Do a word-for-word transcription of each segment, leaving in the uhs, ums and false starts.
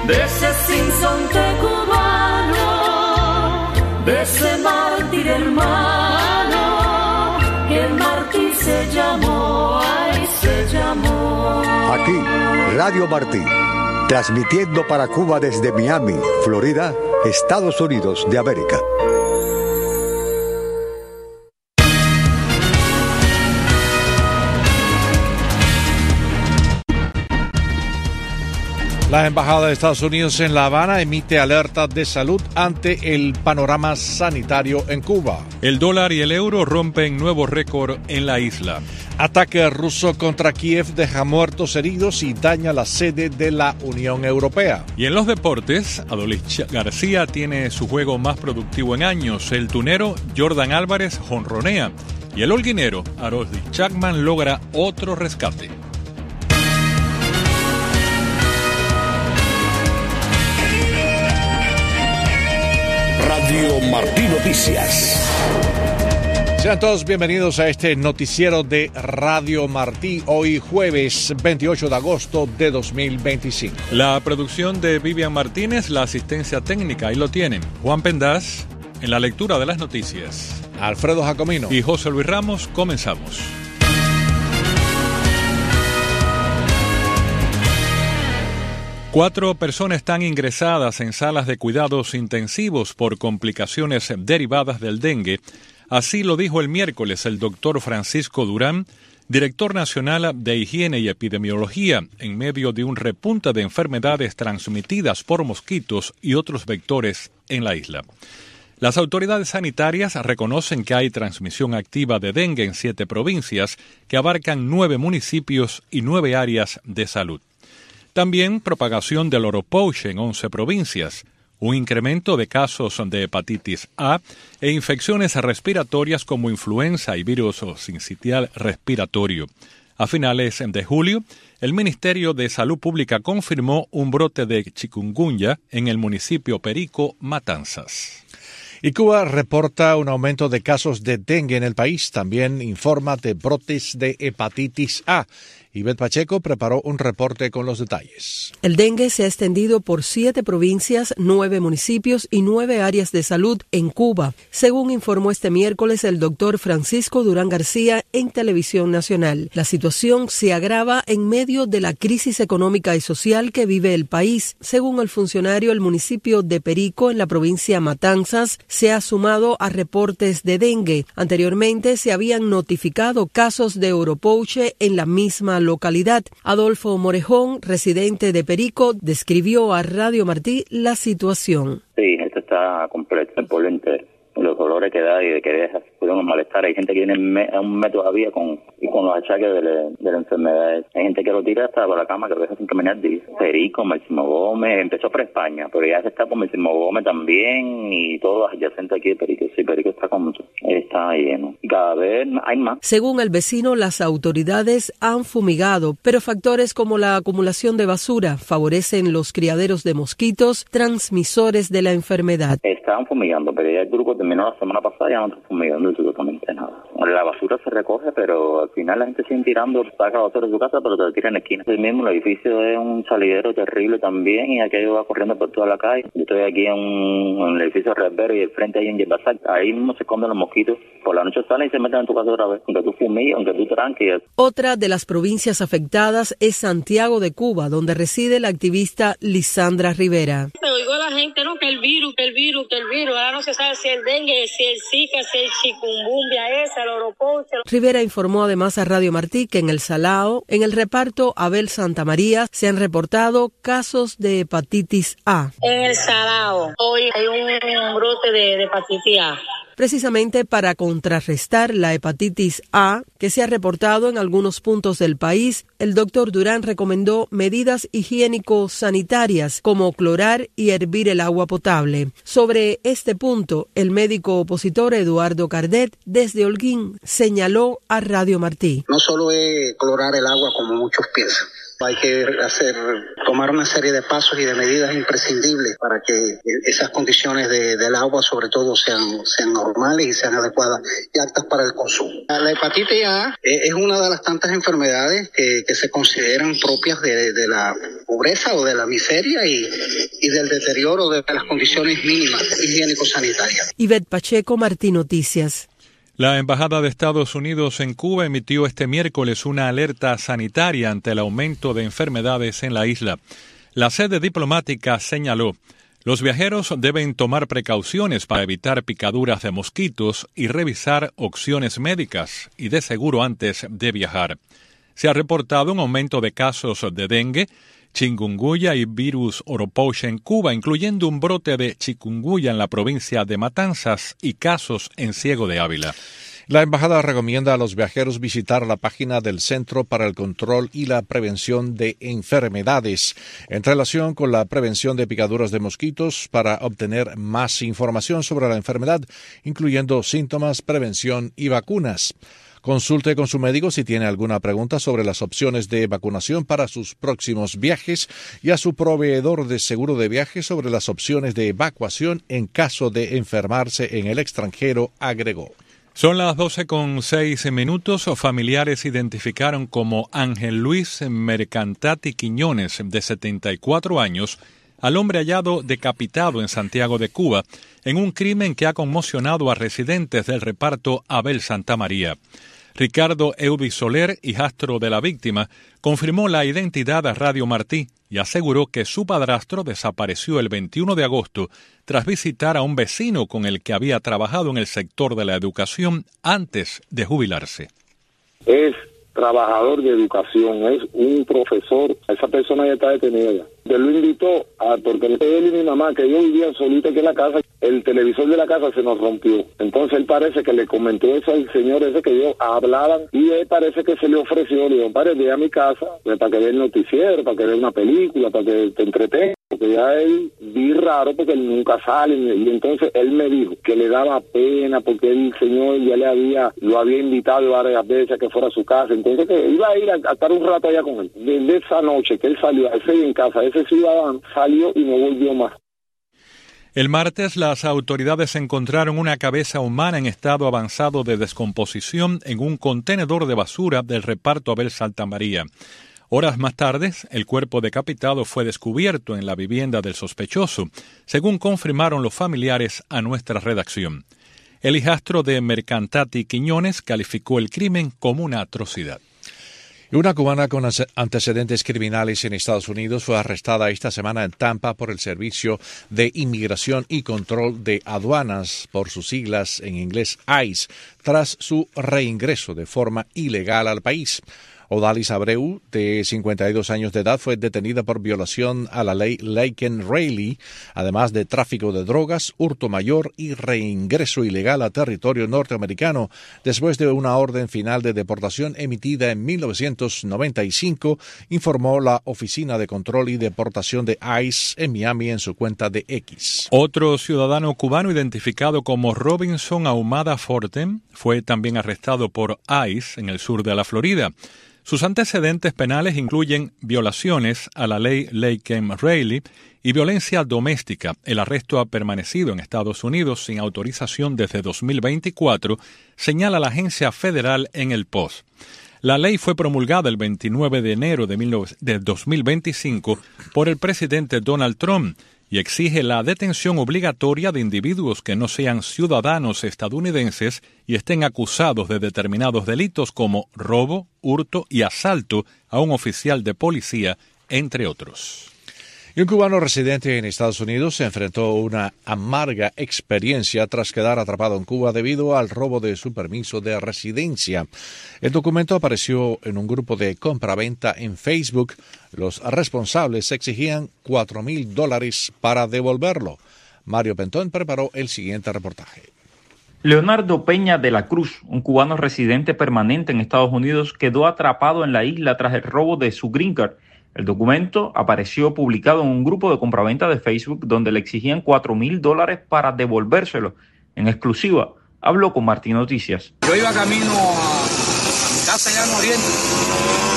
de ese sinsonte cubano, de ese mártir hermano, que el mártir se llamó, ay, se llamó. Aquí, Radio Martí, transmitiendo para Cuba desde Miami, Florida, Estados Unidos de América. La Embajada de Estados Unidos en La Habana emite alerta de salud ante el panorama sanitario en Cuba. El dólar y el euro rompen nuevo récord en la isla. Ataque ruso contra Kiev deja muertos, heridos y daña la sede de la Unión Europea. Y en los deportes, Adolis García tiene su juego más productivo en años. El tunero Jordan Álvarez jonronea. Y el holguinero Aroldis Chapman logra otro rescate. Radio Martí Noticias. Sean todos bienvenidos a este noticiero de Radio Martí, hoy jueves veintiocho de agosto de dos mil veinticinco. La producción de Vivian Martínez, la asistencia técnica, ahí lo tienen. Juan Pendaz, en la lectura de las noticias. Alfredo Jacomino. Y José Luis Ramos, comenzamos. Cuatro personas están ingresadas en salas de cuidados intensivos por complicaciones derivadas del dengue. Así lo dijo el miércoles el doctor Francisco Durán, director nacional de Higiene y Epidemiología, en medio de un repunte de enfermedades transmitidas por mosquitos y otros vectores en la isla. Las autoridades sanitarias reconocen que hay transmisión activa de dengue en siete provincias que abarcan nueve municipios y nueve áreas de salud. También propagación del oropouche en once provincias, un incremento de casos de hepatitis A e infecciones respiratorias como influenza y virus sincitial respiratorio. A finales de julio, el Ministerio de Salud Pública confirmó un brote de chikungunya en el municipio Perico, Matanzas. Y Cuba reporta un aumento de casos de dengue en el país. También informa de brotes de hepatitis A. Ivette Pacheco preparó un reporte con los detalles. El dengue se ha extendido por siete provincias, nueve municipios y nueve áreas de salud en Cuba, según informó este miércoles el doctor Francisco Durán García en Televisión Nacional. La situación se agrava en medio de la crisis económica y social que vive el país. Según el funcionario, el municipio de Perico, en la provincia Matanzas, se ha sumado a reportes de dengue. Anteriormente se habían notificado casos de oropouche en la misma localidad. Adolfo Morejón, residente de Perico, describió a Radio Martí la situación. Sí, esto está completo, el pueblo entero. Los dolores que da y de que deja, pueden malestar. Hay gente que viene me, a un mes todavía con, con los achaques de la, de la enfermedad. Hay gente que lo tira hasta por la cama, que lo deja sin caminar. Perico, Máximo Gómez, empezó por España, pero ya se está por Máximo Gómez también y todos los adyacentes aquí de Perico. Sí, Perico está con mucho, está lleno. Y cada vez hay más. Según el vecino, las autoridades han fumigado, pero factores como la acumulación de basura favorecen los criaderos de mosquitos, transmisores de la enfermedad. Estaban fumigando, pero ya el grupo terminó la semana pasada y ya no está fumigando absolutamente nada. La basura se recoge, pero al final la gente sigue tirando, saca la basura de su casa, pero te la tira en la esquina. El mismo, el edificio es un salidero terrible también y aquello va corriendo por toda la calle. Yo estoy aquí en, un, en el edificio Revero y el frente ahí en Yerbasal. Ahí mismo se esconden los mosquitos. Por la noche salen y se meten en tu casa otra vez. Aunque tú fumigues, aunque tú tranques. Otra de las provincias afectadas es Santiago de Cuba, donde reside la activista Lisandra Rivera. Te oigo a la gente, ¿no? Que el virus, que el virus, que el virus. Ahora no se sabe si el dengue, si el zika, si el chikungunya esa, el oropouche. Rivera informó además a Radio Martí que en el Salao, en el reparto Abel Santa María, se han reportado casos de hepatitis A. En el Salao, hoy hay un brote de, de hepatitis A. Precisamente para contrarrestar la hepatitis A, que se ha reportado en algunos puntos del país, el doctor Durán recomendó medidas higiénico-sanitarias como clorar y hervir el agua potable. Sobre este punto, el médico opositor Eduardo Cardet, desde Holguín, señaló a Radio Martí. No solo es clorar el agua como muchos piensan. Hay que hacer, tomar una serie de pasos y de medidas imprescindibles para que esas condiciones de, del agua, sobre todo, sean, sean normales y sean adecuadas y aptas para el consumo. La hepatitis A es una de las tantas enfermedades que, que se consideran propias de, de la pobreza o de la miseria y, y del deterioro de las condiciones mínimas higiénico-sanitarias. Ivette Pacheco, Martí Noticias. La Embajada de Estados Unidos en Cuba emitió este miércoles una alerta sanitaria ante el aumento de enfermedades en la isla. La sede diplomática señaló: los viajeros deben tomar precauciones para evitar picaduras de mosquitos y revisar opciones médicas y de seguro antes de viajar. Se ha reportado un aumento de casos de dengue, chikungunya y virus oropouche en Cuba, incluyendo un brote de chikungunya en la provincia de Matanzas y casos en Ciego de Ávila. La embajada recomienda a los viajeros visitar la página del Centro para el Control y la Prevención de Enfermedades en relación con la prevención de picaduras de mosquitos para obtener más información sobre la enfermedad, incluyendo síntomas, prevención y vacunas. Consulte con su médico si tiene alguna pregunta sobre las opciones de vacunación para sus próximos viajes y a su proveedor de seguro de viaje sobre las opciones de evacuación en caso de enfermarse en el extranjero, agregó. Son las doce con seis minutos. Familiares identificaron como Ángel Luis Mercantati Quiñones, de setenta y cuatro años, al hombre hallado decapitado en Santiago de Cuba en un crimen que ha conmocionado a residentes del reparto Abel Santamaría. Ricardo Eudi Soler, hijastro de la víctima, confirmó la identidad a Radio Martí y aseguró que su padrastro desapareció el veintiuno de agosto tras visitar a un vecino con el que había trabajado en el sector de la educación antes de jubilarse. Es trabajador de educación, es un profesor. Esa persona ya está detenida. Él lo invitó, a, porque él y mi mamá, que ellos vivían solitos aquí en la casa, el televisor de la casa se nos rompió. Entonces él parece que le comentó eso al señor ese que ellos hablaban, y él parece que se le ofreció, le dijo: padre, ve a mi casa para que vea el noticiero, para que vea una película, para que te entretenga. Porque ya él vi raro porque él nunca sale, y entonces él me dijo que le daba pena porque el señor ya le había, lo había invitado varias veces a que fuera a su casa, entonces que iba a ir a, a estar un rato allá con él. Desde esa noche que él salió, ese en casa, ese ciudadano salió y no volvió más. El martes, las autoridades encontraron una cabeza humana en estado avanzado de descomposición en un contenedor de basura del reparto Abel Santamaría. Horas más tarde, el cuerpo decapitado fue descubierto en la vivienda del sospechoso, según confirmaron los familiares a nuestra redacción. El hijastro de Mercantati Quiñones calificó el crimen como una atrocidad. Una cubana con antecedentes criminales en Estados Unidos fue arrestada esta semana en Tampa por el Servicio de Inmigración y Control de Aduanas, por sus siglas en inglés I C E, tras su reingreso de forma ilegal al país. Odalis Abreu, de cincuenta y dos años de edad, fue detenida por violación a la ley Laken-Riley, además de tráfico de drogas, hurto mayor y reingreso ilegal a territorio norteamericano, después de una orden final de deportación emitida en mil novecientos noventa y cinco, informó la Oficina de Control y Deportación de I C E en Miami en su cuenta de X. Otro ciudadano cubano identificado como Robinson Ahumada Forten fue también arrestado por I C E en el sur de la Florida. Sus antecedentes penales incluyen violaciones a la ley Laken-Riley y violencia doméstica. El arresto ha permanecido en Estados Unidos sin autorización desde dos mil veinticuatro, señala la agencia federal en el Post. La ley fue promulgada el veintinueve de enero de dos mil veinticinco por el presidente Donald Trump y exige la detención obligatoria de individuos que no sean ciudadanos estadounidenses y estén acusados de determinados delitos como robo, hurto y asalto a un oficial de policía, entre otros. Y un cubano residente en Estados Unidos se enfrentó a una amarga experiencia tras quedar atrapado en Cuba debido al robo de su permiso de residencia. El documento apareció en un grupo de compraventa en Facebook. Los responsables exigían cuatro mil dólares para devolverlo. Mario Pentón preparó el siguiente reportaje. Leonardo Peña de la Cruz, un cubano residente permanente en Estados Unidos, quedó atrapado en la isla tras el robo de su green card. El documento apareció publicado en un grupo de compraventa de Facebook donde le exigían cuatro mil dólares para devolvérselo. En exclusiva, habló con Martí Noticias. Yo iba camino a mi casa allá en Oriente.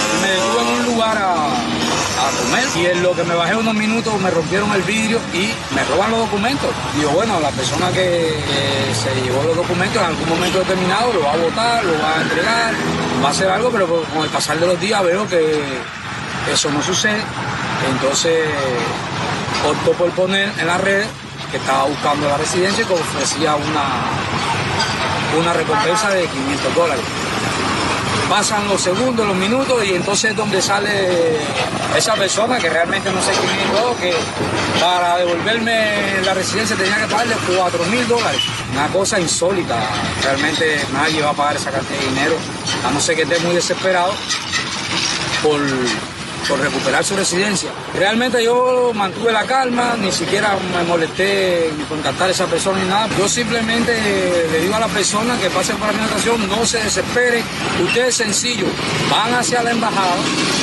Me detuve en un lugar a, a comer y en lo que me bajé unos minutos me rompieron el vidrio y me roban los documentos. Digo, bueno, la persona que, que se llevó los documentos en algún momento determinado lo va a botar, lo va a entregar, va a hacer algo, pero con el pasar de los días veo que eso no sucede. Entonces optó por poner en las redes que estaba buscando la residencia y que ofrecía una, una recompensa de quinientos dólares. Pasan los segundos, los minutos y entonces es donde sale esa persona que realmente no sé quién es todo, que para devolverme la residencia tenía que pagarle cuatro mil dólares. Una cosa insólita, realmente nadie va a pagar esa cantidad de dinero, a no ser que esté muy desesperado por, por recuperar su residencia. Realmente yo mantuve la calma, ni siquiera me molesté en contactar a esa persona ni nada. Yo simplemente le digo a la persona que pase por la administración, no se desespere, usted es sencillo, van hacia la embajada,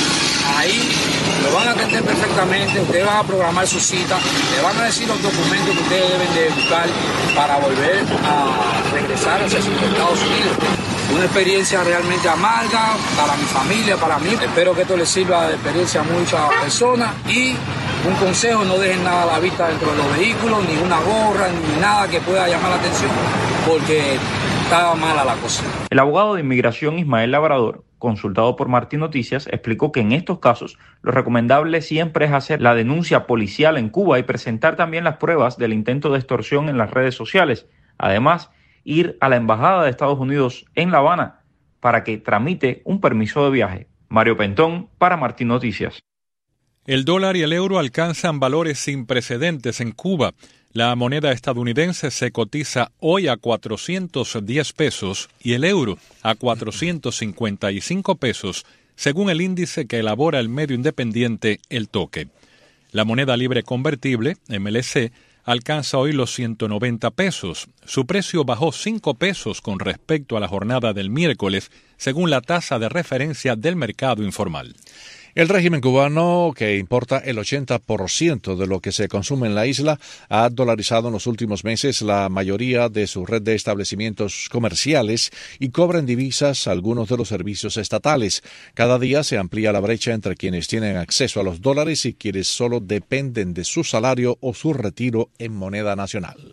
ahí lo van a atender perfectamente, ustedes van a programar su cita, le van a decir los documentos que ustedes deben de buscar para volver a regresar hacia sus Estados Unidos. Una experiencia realmente amarga para mi familia, para mí. Espero que esto les sirva de experiencia a muchas personas y un consejo, no dejen nada a la vista dentro de los vehículos, ni una gorra, ni nada que pueda llamar la atención, porque está mala la cosa. El abogado de inmigración Ismael Labrador, consultado por Martín Noticias, explicó que en estos casos lo recomendable siempre es hacer la denuncia policial en Cuba y presentar también las pruebas del intento de extorsión en las redes sociales. Además, ir a la Embajada de Estados Unidos en La Habana para que tramite un permiso de viaje. Mario Pentón para Martín Noticias. El dólar y el euro alcanzan valores sin precedentes en Cuba. La moneda estadounidense se cotiza hoy a cuatrocientos diez pesos y el euro a cuatrocientos cincuenta y cinco pesos, según el índice que elabora el medio independiente El Toque. La moneda libre convertible, M L C, alcanza hoy los ciento noventa pesos. Su precio bajó cinco pesos con respecto a la jornada del miércoles, según la tasa de referencia del mercado informal. El régimen cubano, que importa el ochenta por ciento de lo que se consume en la isla, ha dolarizado en los últimos meses la mayoría de su red de establecimientos comerciales y cobra en divisas algunos de los servicios estatales. Cada día se amplía la brecha entre quienes tienen acceso a los dólares y quienes solo dependen de su salario o su retiro en moneda nacional.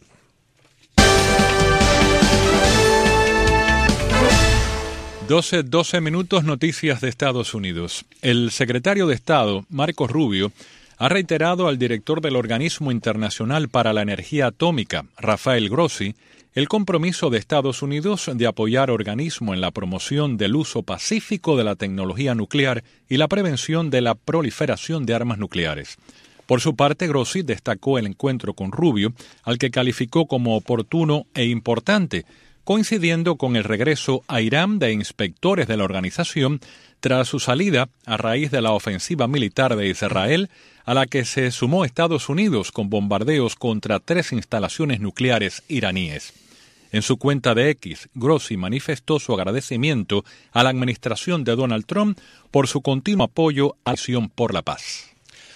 doce, doce minutos, noticias de Estados Unidos. El secretario de Estado, Marco Rubio, ha reiterado al director del Organismo Internacional para la Energía Atómica, Rafael Grossi, el compromiso de Estados Unidos de apoyar al organismo en la promoción del uso pacífico de la tecnología nuclear y la prevención de la proliferación de armas nucleares. Por su parte, Grossi destacó el encuentro con Rubio, al que calificó como oportuno e importante, coincidiendo con el regreso a Irán de inspectores de la organización tras su salida a raíz de la ofensiva militar de Israel, a la que se sumó Estados Unidos con bombardeos contra tres instalaciones nucleares iraníes. En su cuenta de X, Grossi manifestó su agradecimiento a la administración de Donald Trump por su continuo apoyo a la Acción por la Paz.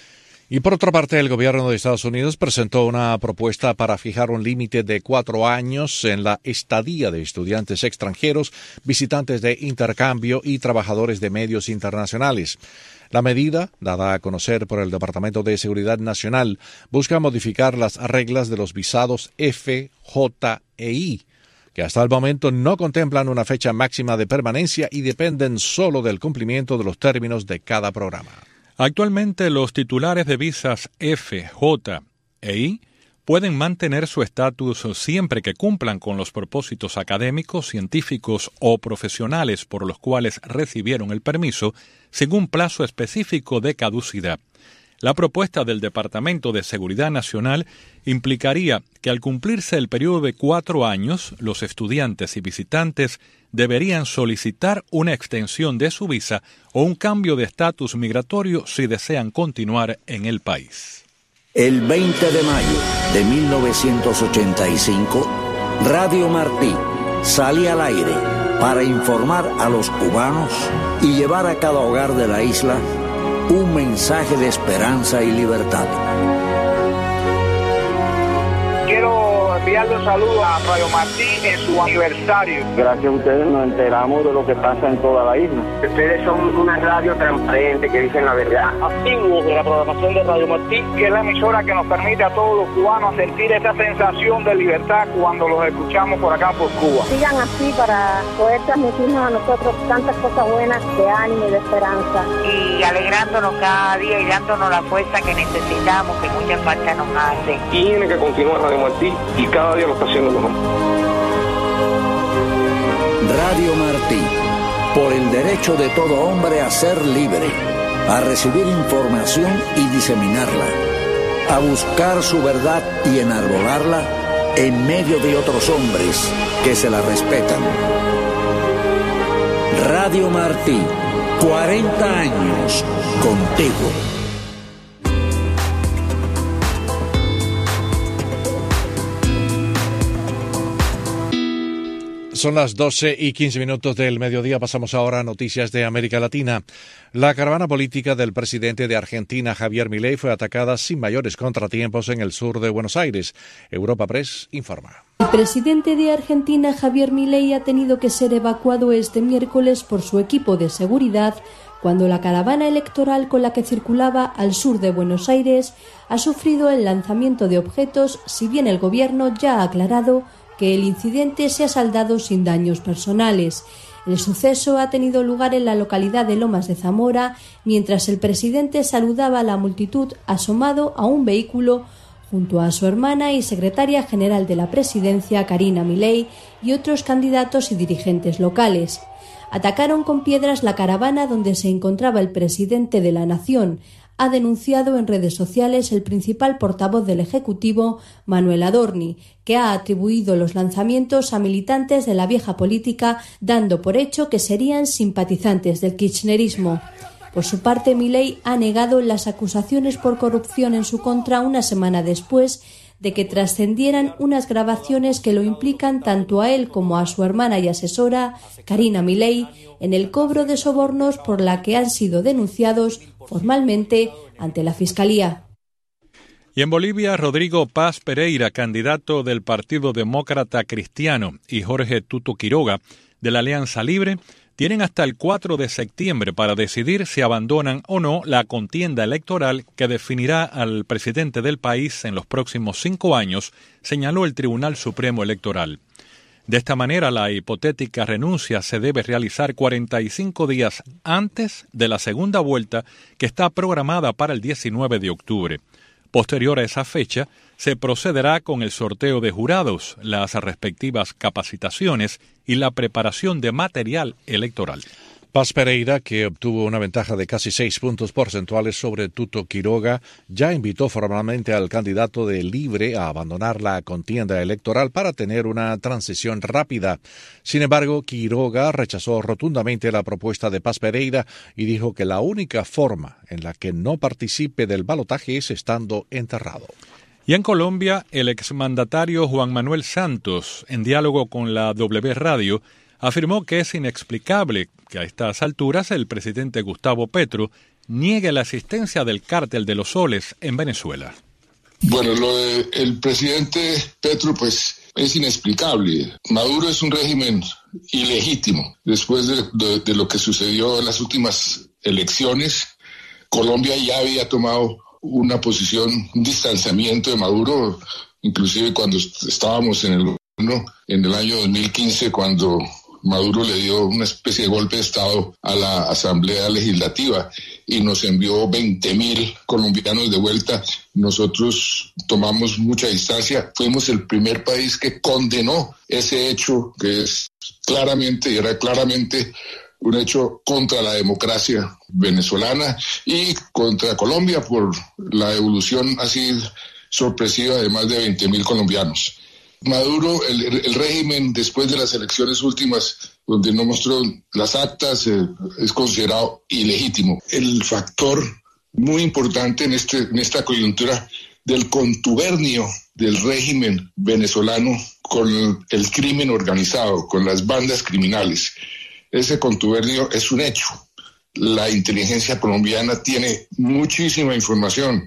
Y por otra parte, el gobierno de Estados Unidos presentó una propuesta para fijar un límite de cuatro años en la estadía de estudiantes extranjeros, visitantes de intercambio y trabajadores de medios internacionales. La medida, dada a conocer por el Departamento de Seguridad Nacional, busca modificar las reglas de los visados F, J e I, que hasta el momento no contemplan una fecha máxima de permanencia y dependen solo del cumplimiento de los términos de cada programa. Actualmente, los titulares de visas F, J e I pueden mantener su estatus siempre que cumplan con los propósitos académicos, científicos o profesionales por los cuales recibieron el permiso, sin un plazo específico de caducidad. La propuesta del Departamento de Seguridad Nacional implicaría que al cumplirse el periodo de cuatro años, los estudiantes y visitantes deberían solicitar una extensión de su visa o un cambio de estatus migratorio si desean continuar en el país. El veinte de mayo de mil novecientos ochenta y cinco, Radio Martí sale al aire para informar a los cubanos y llevar a cada hogar de la isla un mensaje de esperanza y libertad. Quiero enviarle un saludo a Radio Martí en su aniversario. Gracias a ustedes nos enteramos de lo que pasa en toda la isla. Ustedes son una radio transparente que dicen la verdad. Activos de la programación de Radio Martí, que es la emisora que nos permite a todos los cubanos sentir esa sensación de libertad cuando los escuchamos por acá por Cuba. Sigan así para poder transmitirnos a nosotros tantas cosas buenas de ánimo y de esperanza. Y alegrándonos cada día y dándonos la fuerza que necesitamos, que mucha falta nos hace. Tiene que continuar Radio Martí y cada día lo está haciendo mejor. Radio Martí, por el derecho de todo hombre a ser libre, a recibir información y diseminarla, a buscar su verdad y enarbolarla en medio de otros hombres que se la respetan. Radio Martí, cuarenta años contigo. Son las doce y quince minutos del mediodía. Pasamos ahora a noticias de América Latina. La caravana política del presidente de Argentina, Javier Milei, fue atacada sin mayores contratiempos en el sur de Buenos Aires. Europa Press informa. El presidente de Argentina, Javier Milei, ha tenido que ser evacuado este miércoles por su equipo de seguridad cuando la caravana electoral con la que circulaba al sur de Buenos Aires ha sufrido el lanzamiento de objetos, si bien el gobierno ya ha aclarado que el incidente se ha saldado sin daños personales. El suceso ha tenido lugar en la localidad de Lomas de Zamora, mientras el presidente saludaba a la multitud asomado a un vehículo junto a su hermana y secretaria general de la presidencia, Karina Milei, y otros candidatos y dirigentes locales. Atacaron con piedras la caravana donde se encontraba el presidente de la nación, ha denunciado en redes sociales el principal portavoz del Ejecutivo, Manuel Adorni, que ha atribuido los lanzamientos a militantes de la vieja política, dando por hecho que serían simpatizantes del kirchnerismo. Por su parte, Milei ha negado las acusaciones por corrupción en su contra una semana después de que trascendieran unas grabaciones que lo implican tanto a él como a su hermana y asesora, Karina Milei, en el cobro de sobornos por la que han sido denunciados formalmente ante la Fiscalía. Y en Bolivia, Rodrigo Paz Pereira, candidato del Partido Demócrata Cristiano, y Jorge Tuto Quiroga, de la Alianza Libre, tienen hasta el cuatro de septiembre para decidir si abandonan o no la contienda electoral que definirá al presidente del país en los próximos cinco años, señaló el Tribunal Supremo Electoral. De esta manera, la hipotética renuncia se debe realizar cuarenta y cinco días antes de la segunda vuelta, que está programada para el diecinueve de octubre. Posterior a esa fecha, se procederá con el sorteo de jurados, las respectivas capacitaciones y la preparación de material electoral. Paz Pereira, que obtuvo una ventaja de casi seis puntos porcentuales sobre Tuto Quiroga, ya invitó formalmente al candidato de Libre a abandonar la contienda electoral para tener una transición rápida. Sin embargo, Quiroga rechazó rotundamente la propuesta de Paz Pereira y dijo que la única forma en la que no participe del balotaje es estando enterrado. Y en Colombia, el exmandatario Juan Manuel Santos, en diálogo con la W Radio, afirmó que es inexplicable que a estas alturas el presidente Gustavo Petro niegue la existencia del cártel de los soles en Venezuela. Bueno, lo del presidente Petro pues es inexplicable. Maduro es un régimen ilegítimo. Después de, de, de lo que sucedió en las últimas elecciones, Colombia ya había tomado una posición, un distanciamiento de Maduro, inclusive cuando estábamos en el gobierno en el año dos mil quince, cuando Maduro le dio una especie de golpe de Estado a la Asamblea Legislativa y nos envió veinte mil colombianos de vuelta. Nosotros tomamos mucha distancia. Fuimos el primer país que condenó ese hecho, que es claramente, y era claramente un hecho contra la democracia venezolana y contra Colombia por la evolución así sorpresiva de más de veinte mil colombianos. Maduro, el, el régimen después de las elecciones últimas, donde no mostró las actas, eh, es considerado ilegítimo. El factor muy importante en, este, en esta coyuntura del contubernio del régimen venezolano con el, el crimen organizado, con las bandas criminales. Ese contubernio es un hecho. La inteligencia colombiana tiene muchísima información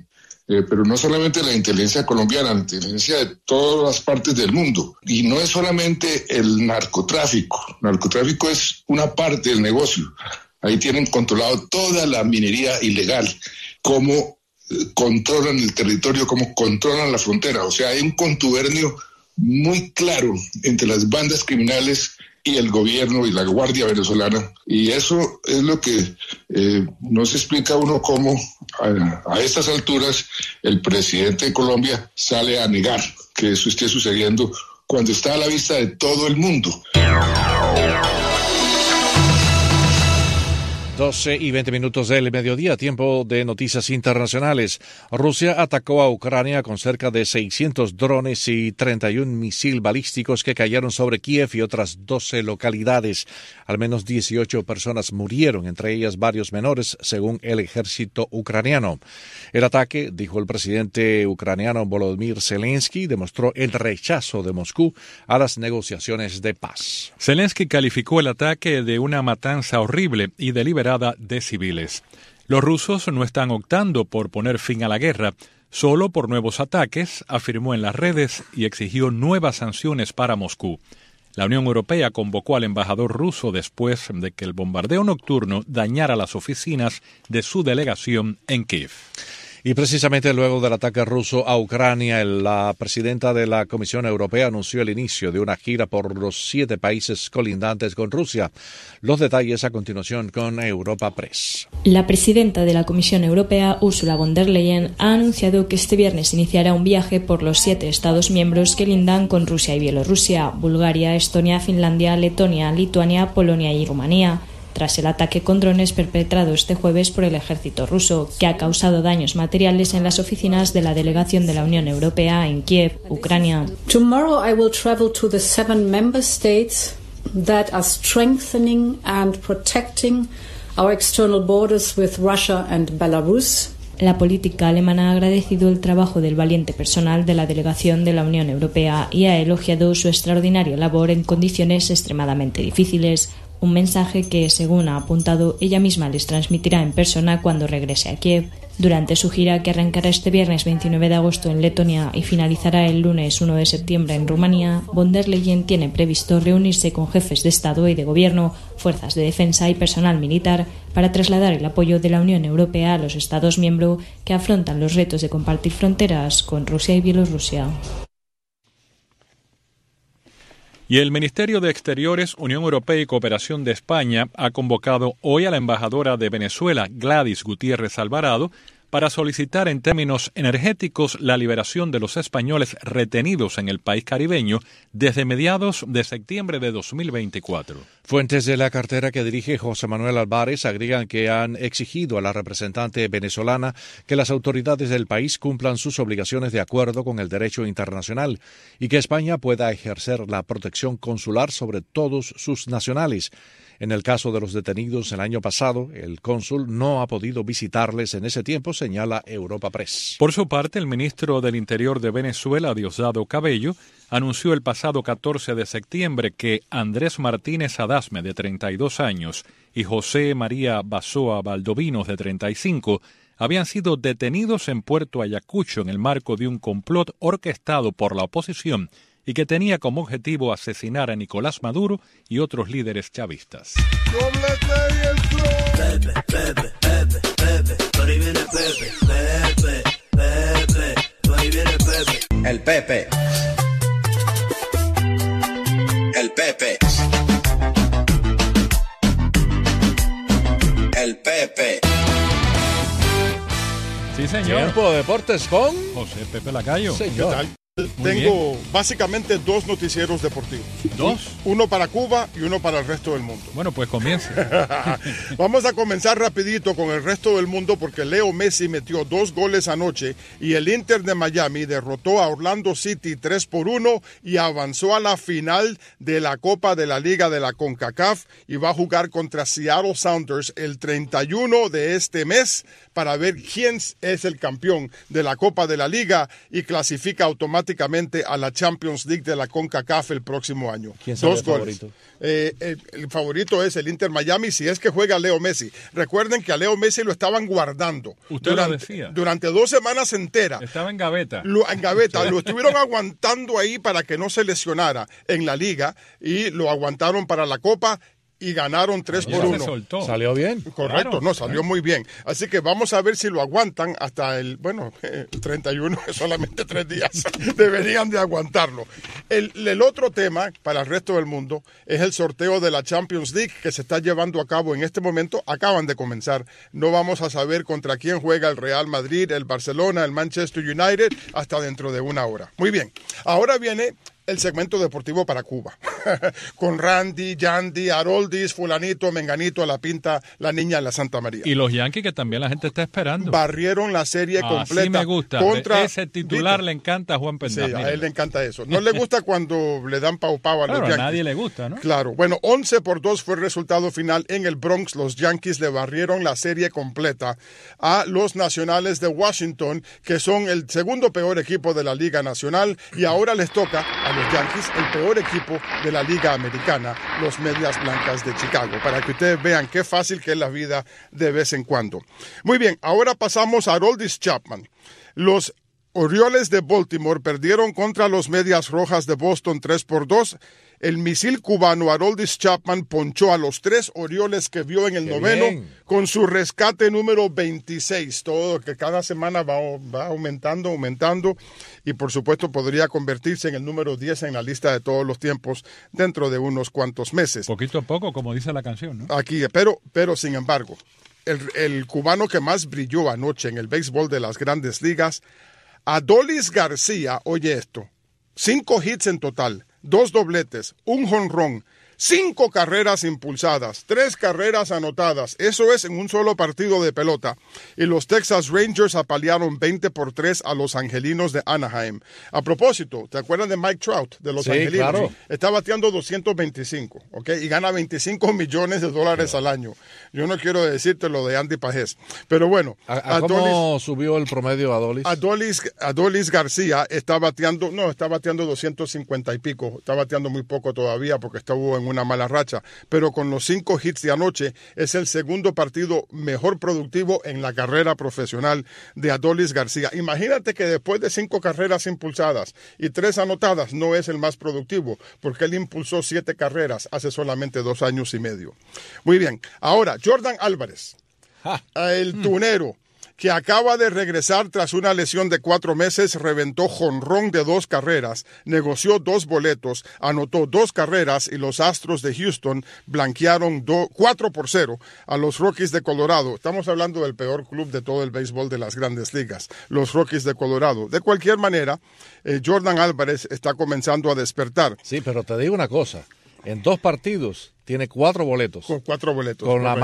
eh, pero no solamente la inteligencia colombiana, la inteligencia de todas las partes del mundo. Y no es solamente el narcotráfico, el narcotráfico es una parte del negocio. Ahí tienen controlado toda la minería ilegal, cómo controlan el territorio, cómo controlan la frontera. O sea, hay un contubernio muy claro entre las bandas criminales y el gobierno y la Guardia Venezolana. Y eso es lo que eh, no se explica a uno cómo a, a estas alturas el presidente de Colombia sale a negar que eso esté sucediendo cuando está a la vista de todo el mundo. doce y veinte minutos del mediodía, tiempo de noticias internacionales. Rusia atacó a Ucrania con cerca de seiscientos drones y treinta y un misiles balísticos que cayeron sobre Kiev y otras doce localidades. Al menos dieciocho personas murieron, entre ellas varios menores, según el ejército ucraniano. El ataque, dijo el presidente ucraniano Volodymyr Zelensky, demostró el rechazo de Moscú a las negociaciones de paz. Zelensky calificó el ataque de una matanza horrible y deliberada de civiles. Los rusos no están optando por poner fin a la guerra, solo por nuevos ataques, afirmó en las redes y exigió nuevas sanciones para Moscú. La Unión Europea convocó al embajador ruso después de que el bombardeo nocturno dañara las oficinas de su delegación en Kiev. Y precisamente luego del ataque ruso a Ucrania, la presidenta de la Comisión Europea anunció el inicio de una gira por los siete países colindantes con Rusia. Los detalles a continuación con Europa Press. La presidenta de la Comisión Europea, Ursula von der Leyen, ha anunciado que este viernes iniciará un viaje por los siete Estados miembros que lindan con Rusia y Bielorrusia, Bulgaria, Estonia, Finlandia, Letonia, Lituania, Polonia y Rumanía, tras el ataque con drones perpetrado este jueves por el ejército ruso, que ha causado daños materiales en las oficinas de la delegación de la Unión Europea en Kiev, Ucrania. Tomorrow I will travel to the seven member states that are strengthening and protecting our external borders with Russia and Belarus. La política alemana ha agradecido el trabajo del valiente personal de la delegación de la Unión Europea y ha elogiado su extraordinaria labor en condiciones extremadamente difíciles. Un mensaje que, según ha apuntado, ella misma les transmitirá en persona cuando regrese a Kiev. Durante su gira, que arrancará este viernes veintinueve de agosto en Letonia y finalizará el lunes uno de septiembre en Rumanía, von der Leyen tiene previsto reunirse con jefes de Estado y de Gobierno, fuerzas de defensa y personal militar para trasladar el apoyo de la Unión Europea a los Estados miembros que afrontan los retos de compartir fronteras con Rusia y Bielorrusia. Y el Ministerio de Exteriores, Unión Europea y Cooperación de España ha convocado hoy a la embajadora de Venezuela, Gladys Gutiérrez Alvarado, para solicitar en términos energéticos la liberación de los españoles retenidos en el país caribeño desde mediados de septiembre de dos mil veinticuatro. Fuentes de la cartera que dirige José Manuel Álvarez agregan que han exigido a la representante venezolana que las autoridades del país cumplan sus obligaciones de acuerdo con el derecho internacional y que España pueda ejercer la protección consular sobre todos sus nacionales. En el caso de los detenidos el año pasado, el cónsul no ha podido visitarles en ese tiempo, señala Europa Press. Por su parte, el ministro del Interior de Venezuela, Diosdado Cabello, anunció el pasado catorce de septiembre que Andrés Martínez Adasme, de treinta y dos años, y José María Basoa Valdovinos, de treinta y cinco, habían sido detenidos en Puerto Ayacucho en el marco de un complot orquestado por la oposición y que tenía como objetivo asesinar a Nicolás Maduro y otros líderes chavistas. Pepe, Pepe, Pepe, Pepe, por ahí viene Pepe, Pepe, Pepe, por ahí viene Pepe. El Pepe. El Pepe. El Pepe. Sí, señor. Tiempo de deportes con José Pepe Lacayo. Señor. ¿Qué tal? Muy Tengo bien. básicamente dos noticieros deportivos. ¿Dos? Uno para Cuba y uno para el resto del mundo. Bueno, pues comience. Vamos a comenzar rapidito con el resto del mundo porque Leo Messi metió dos goles anoche y el Inter de Miami derrotó a Orlando City tres por uno y avanzó a la final de la Copa de la Liga de la CONCACAF y va a jugar contra Seattle Sounders el treinta y uno de este mes para ver quién es el campeón de la Copa de la Liga y clasifica automáticamente automáticamente a la Champions League de la CONCACAF el próximo año. ¿Quién sabe Dos el goles. favorito? Eh, el, el favorito es el Inter Miami si es que juega Leo Messi. Recuerden que a Leo Messi lo estaban guardando. Usted durante, lo decía. Durante dos semanas enteras. Estaba en gaveta. Lo, en gaveta. Lo estuvieron aguantando ahí para que no se lesionara en la liga y lo aguantaron para la Copa y ganaron tres por uno. Salió bien. Correcto, Claro. no, salió muy bien. Así que vamos a ver si lo aguantan hasta el, bueno, el treinta y uno, solamente tres días. Deberían de aguantarlo. El, el otro tema para el resto del mundo es el sorteo de la Champions League que se está llevando a cabo en este momento. Acaban de comenzar. No vamos a saber contra quién juega el Real Madrid, el Barcelona, el Manchester United hasta dentro de una hora. Muy bien. Ahora viene el segmento deportivo para Cuba. Con Randy, Yandy, Haroldis, fulanito, menganito, la pinta, la niña, la Santa María. Y los Yankees que también la gente está esperando. Barrieron la serie Así completa. me gusta. Contra, Ese titular ¿viste? le encanta a Juan Pendá. Sí, a él le encanta eso. No le gusta cuando le dan pau pau a Claro, los a Yankees. nadie le gusta, ¿no? Claro. Bueno, once por dos fue el resultado final en el Bronx. Los Yankees le barrieron la serie completa a los Nacionales de Washington, que son el segundo peor equipo de la Liga Nacional, y ahora les toca a los Yankees el peor equipo de la Liga Americana, los Medias Blancas de Chicago, para que ustedes vean qué fácil que es la vida de vez en cuando. Muy bien, ahora pasamos a Aroldis Chapman. Los Orioles de Baltimore perdieron contra los Medias Rojas de Boston tres por dos. El misil cubano Aroldis Chapman ponchó a los tres Orioles que vio en el Qué noveno bien. con su rescate número veintiséis. Todo que cada semana va, va aumentando, aumentando. Y por supuesto podría convertirse en el número diez en la lista de todos los tiempos dentro de unos cuantos meses. Poquito a poco, como dice la canción, ¿no? Aquí, pero, pero sin embargo, el, el cubano que más brilló anoche en el béisbol de las Grandes Ligas, Adolis García, oye esto, cinco hits en total, dos dobletes, un jonrón, cinco carreras impulsadas, tres carreras anotadas. Eso es en un solo partido de pelota. Y los Texas Rangers apalearon veinte por tres a los Angelinos de Anaheim. A propósito, ¿te acuerdas de Mike Trout de los Sí, Angelinos? claro. Está bateando doscientos veinticinco, ¿ok? Y gana veinticinco millones de dólares al año. Yo no quiero decirte lo de Andy Pajés. Pero bueno. ¿A, a cómo subió el promedio Adolis? Adolis, Adolis García está bateando, no, está bateando doscientos cincuenta y pico. Está bateando muy poco todavía porque estuvo en una mala racha. Pero con los cinco hits de anoche, es el segundo partido mejor productivo en la carrera profesional de Adolis García. Imagínate que después de cinco carreras impulsadas y tres anotadas, no es el más productivo, porque él impulsó siete carreras hace solamente dos años y medio. Muy bien. Ahora, Jordan Álvarez, el tunero, que acaba de regresar tras una lesión de cuatro meses, reventó jonrón de dos carreras, negoció dos boletos, anotó dos carreras y los Astros de Houston blanquearon do, cuatro por cero a los Rockies de Colorado. Estamos hablando del peor club de todo el béisbol de las Grandes Ligas, los Rockies de Colorado. De cualquier manera, eh, Jordan Álvarez está comenzando a despertar. Sí, pero te digo una cosa. En dos partidos tiene cuatro boletos. Con cuatro boletos. Con correcto. la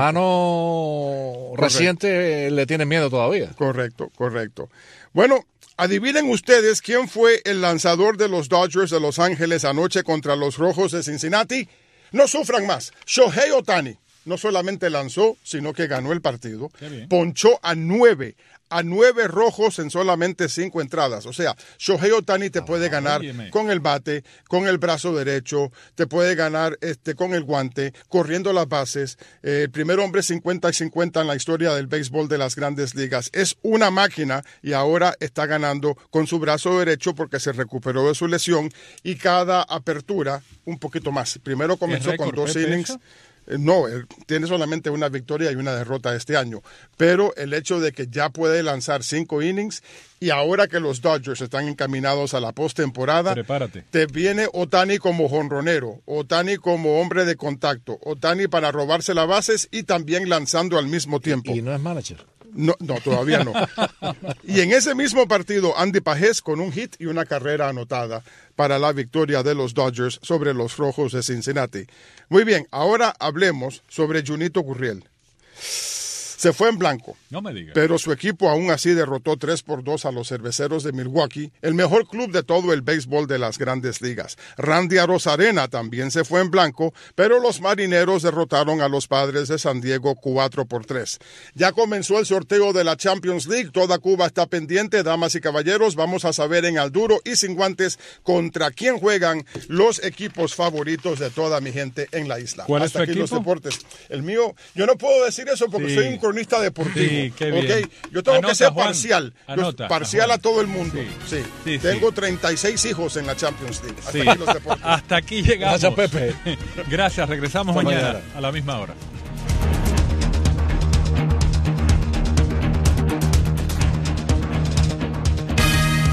mano reciente le tiene miedo todavía. Correcto, correcto. Bueno, adivinen ustedes quién fue el lanzador de los Dodgers de Los Ángeles anoche contra los Rojos de Cincinnati. No sufran más. Shohei Ohtani no solamente lanzó, sino que ganó el partido. Ponchó a nueve. A nueve rojos en solamente cinco entradas. O sea, Shohei Ohtani te puede ganar óyeme. con el bate, con el brazo derecho, te puede ganar este, con el guante, corriendo las bases. Eh, el primer hombre cincuenta y cincuenta en la historia del béisbol de las Grandes Ligas. Es una máquina y ahora está ganando con su brazo derecho porque se recuperó de su lesión y cada apertura un poquito más. Primero comenzó con dos Pepe, innings. eso? No, él tiene solamente una victoria y una derrota este año. Pero el hecho de que ya puede lanzar cinco innings y ahora que los Dodgers están encaminados a la postemporada, Prepárate. te viene Ohtani como jonronero, Ohtani como hombre de contacto, Ohtani para robarse las bases y también lanzando al mismo tiempo. Y no es manager. No, no, todavía no. Y en ese mismo partido, Andy Pajés con un hit y una carrera anotada para la victoria de los Dodgers sobre los Rojos de Cincinnati. Muy bien, ahora hablemos sobre Junito Gurriel. Se fue en blanco. No me digas. Pero su equipo aún así derrotó tres por dos a los Cerveceros de Milwaukee, el mejor club de todo el béisbol de las grandes ligas. Randy Arozarena también se fue en blanco, pero los Marineros derrotaron a los Padres de San Diego cuatro por tres. Ya comenzó el sorteo de la Champions League. Toda Cuba está pendiente, damas y caballeros. Vamos a saber en al duro y sin guantes contra quién juegan los equipos favoritos de toda mi gente en la isla. ¿Cuál Hasta es tu aquí equipo? los deportes. El mío, yo no puedo decir eso porque Sí. soy un cronista deportivo. Sí, qué bien. ¿Okay? Yo tengo Anota, que ser Juan. parcial. Yo- Anota, parcial Juan. a todo el mundo. Sí. Sí, sí. Tengo treinta y seis hijos en la Champions League. Hasta Sí. aquí los deportes. Hasta aquí llegamos. Gracias, Pepe. Gracias, regresamos Hasta mañana mañana. a la misma hora.